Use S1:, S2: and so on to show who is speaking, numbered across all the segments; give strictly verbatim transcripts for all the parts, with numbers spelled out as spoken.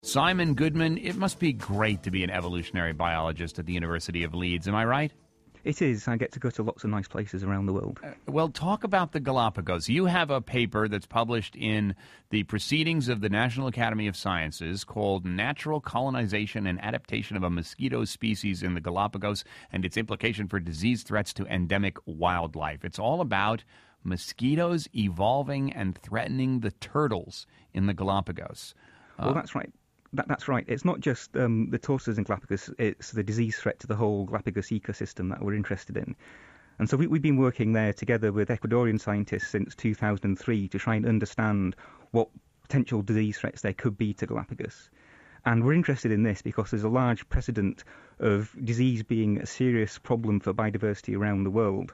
S1: Simon Goodman, it must be great to be an evolutionary biologist at the University of Leeds, am I right?
S2: It is. I get to go to lots of nice places around the world.
S1: Uh, well, talk about the Galapagos. You have a paper that's published in the Proceedings of the National Academy of Sciences called Natural Colonization and Adaptation of a Mosquito Species in the Galapagos and Its Implication for Disease Threats to Endemic Wildlife. It's all about mosquitoes evolving and threatening the turtles in the Galapagos.
S2: Uh, well, that's right. That, that's right. It's not just um, the tortoises in Galapagos, it's the disease threat to the whole Galapagos ecosystem that we're interested in. And so we, we've been working there together with Ecuadorian scientists since two thousand three to try and understand what potential disease threats there could be to Galapagos. And we're interested in this because there's a large precedent of disease being a serious problem for biodiversity around the world.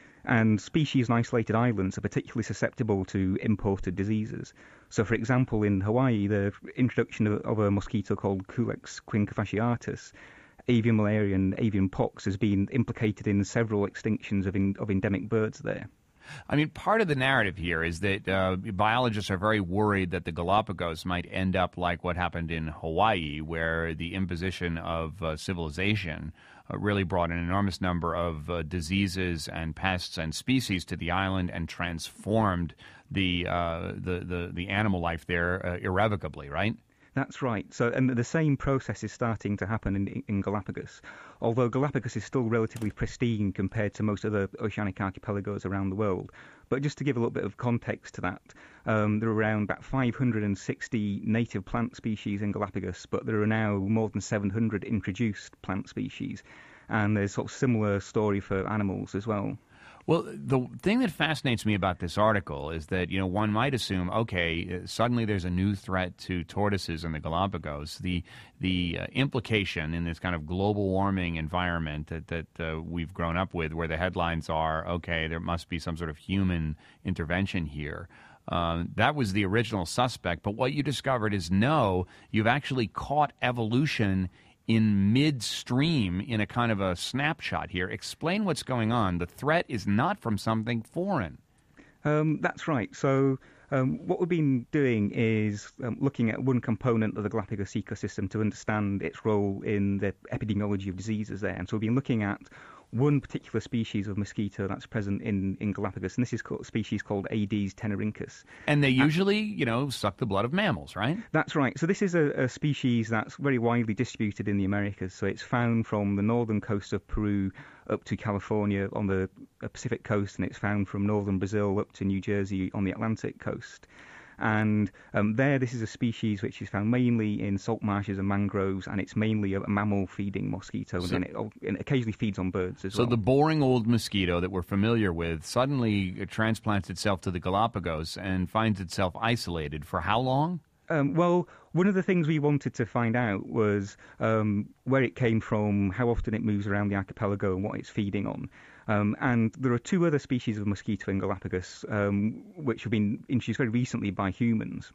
S2: And species on isolated islands are particularly susceptible to imported diseases. So, for example, in Hawaii, the introduction of, of a mosquito called Culex quincofasciatus, avian malaria and avian pox has been implicated in several extinctions of, in, of endemic birds there.
S1: I mean, part of the narrative here is that uh, biologists are very worried that the Galapagos might end up like what happened in Hawaii, where the imposition of uh, civilization uh, really brought an enormous number of uh, diseases and pests and species to the island and transformed the uh, the, the, the animal life there uh, irrevocably, right?
S2: That's right. So, and the same process is starting to happen in, in Galapagos, although Galapagos is still relatively pristine compared to most other oceanic archipelagos around the world. But just to give a little bit of context to that, um, there are around about five hundred sixty native plant species in Galapagos, but there are now more than seven hundred introduced plant species. And there's sort of similar story for animals as well.
S1: Well, the thing that fascinates me about this article is that, you know, one might assume, okay, suddenly there's a new threat to tortoises in the Galapagos. The the uh, implication in this kind of global warming environment that, that uh, we've grown up with, where the headlines are, okay, there must be some sort of human intervention here. Um, that was the original suspect. But what you discovered is, no, you've actually caught evolution in midstream in a kind of a snapshot here. Explain what's going on. The threat is not from something foreign.
S2: Um, that's right. So um, what we've been doing is um, looking at one component of the Galapagos ecosystem to understand its role in the epidemiology of diseases there. And so we've been looking at one particular species of mosquito that's present in, in Galapagos, and this is called, a species called Aedes tenerifus.
S1: And they usually, you know, suck the blood of mammals, right?
S2: That's right. So this is a, a species that's very widely distributed in the Americas. So it's found from the northern coast of Peru up to California on the Pacific coast, and it's found from northern Brazil up to New Jersey on the Atlantic coast. And um, there, this is a species which is found mainly in salt marshes and mangroves, and it's mainly a mammal-feeding mosquito, so, and, it, it occasionally feeds on birds as
S1: so
S2: well.
S1: So the boring old mosquito that we're familiar with suddenly transplants itself to the Galapagos and finds itself isolated. For how long?
S2: Um, well, one of the things we wanted to find out was um, where it came from, how often it moves around the archipelago, and what it's feeding on. Um, and there are two other species of mosquito in Galapagos, um, which have been introduced very recently by humans.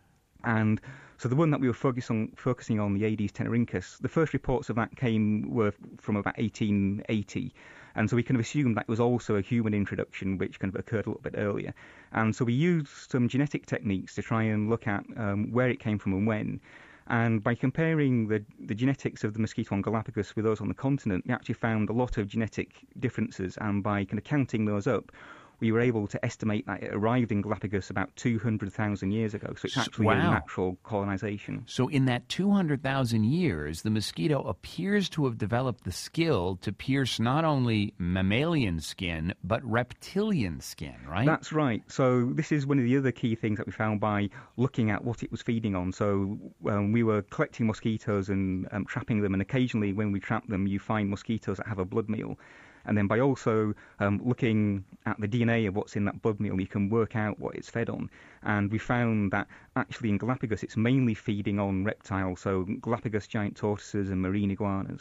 S2: And so the one that we were focus on, focusing on, the Aedes tenerifus, the first reports of that came were from about eighteen eighty. And so we kind of assumed that was also a human introduction, which kind of occurred a little bit earlier. And so we used some genetic techniques to try and look at um, where it came from and when. And by comparing the, the genetics of the mosquito on Galapagos with those on the continent, we actually found a lot of genetic differences. And by kind of counting those up, we were able to estimate that it arrived in Galapagos about two hundred thousand years ago. So it's actually
S1: wow.
S2: a natural colonization.
S1: So in that two hundred thousand years, the mosquito appears to have developed the skill to pierce not only mammalian skin, but reptilian skin, right?
S2: That's right. So this is one of the other key things that we found by looking at what it was feeding on. So um, we were collecting mosquitoes and um, trapping them, and occasionally when we trap them, you find mosquitoes that have a blood meal. And then by also um, looking at the D N A of what's in that blood meal, you can work out what it's fed on. And we found that actually in Galapagos, it's mainly feeding on reptiles, so Galapagos giant tortoises and marine iguanas.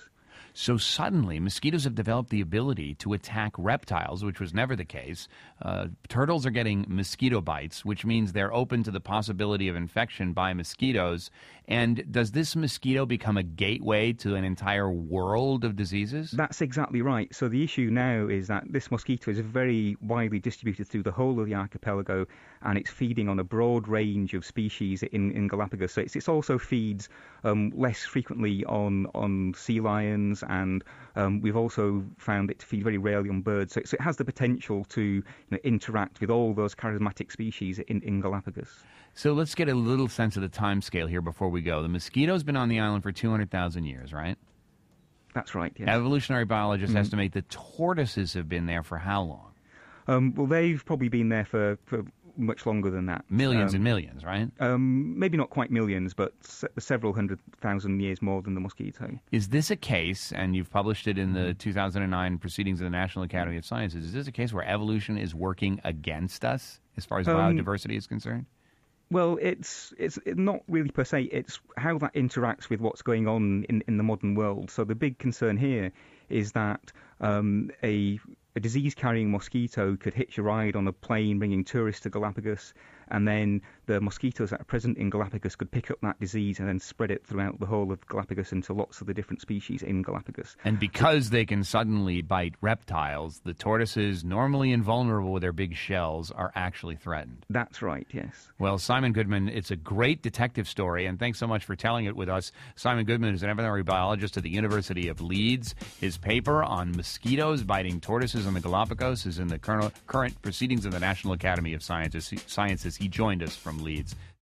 S1: So suddenly, mosquitoes have developed the ability to attack reptiles, which was never the case. Uh, turtles are getting mosquito bites, which means they're open to the possibility of infection by mosquitoes. And does this mosquito become a gateway to an entire world of diseases?
S2: That's exactly right. So the issue now is that this mosquito is very widely distributed through the whole of the archipelago, and it's feeding on a broad range of species in, in Galapagos. So it's, it also feeds um, less frequently on, on sea lions, and um, we've also found it to feed very rarely on birds. So, so it has the potential to you know, interact with all those charismatic species in, in Galapagos.
S1: So let's get a little sense of the time scale here before we go. The mosquito's been on the island for two hundred thousand years, right?
S2: That's right, yes.
S1: Evolutionary biologists
S2: Mm.
S1: estimate that tortoises have been there for how long?
S2: Um, well, they've probably been there for, for much longer than that.
S1: Millions
S2: um,
S1: and millions, right?
S2: Um, maybe not quite millions, but se- several hundred thousand years more than the mosquito.
S1: Is this a case, and you've published it in the two thousand nine Proceedings of the National Academy of Sciences, is this a case where evolution is working against us as far as
S2: Um,
S1: biodiversity is concerned?
S2: Well, it's it's not really per se. It's how that interacts with what's going on in, in the modern world. So the big concern here is that um, a, a disease-carrying mosquito could hitch a ride on a plane bringing tourists to Galapagos, and then the mosquitoes that are present in Galapagos could pick up that disease and then spread it throughout the whole of Galapagos into lots of the different species in Galapagos.
S1: And because they can suddenly bite reptiles, the tortoises, normally invulnerable with their big shells, are actually threatened.
S2: That's right, yes.
S1: Well, Simon Goodman, it's a great detective story, and thanks so much for telling it with us. Simon Goodman is an veterinary biologist at the University of Leeds. His paper on mosquitoes biting tortoises in the Galapagos is in the current Proceedings of the National Academy of Sciences. Sciences. He joined us from Leeds.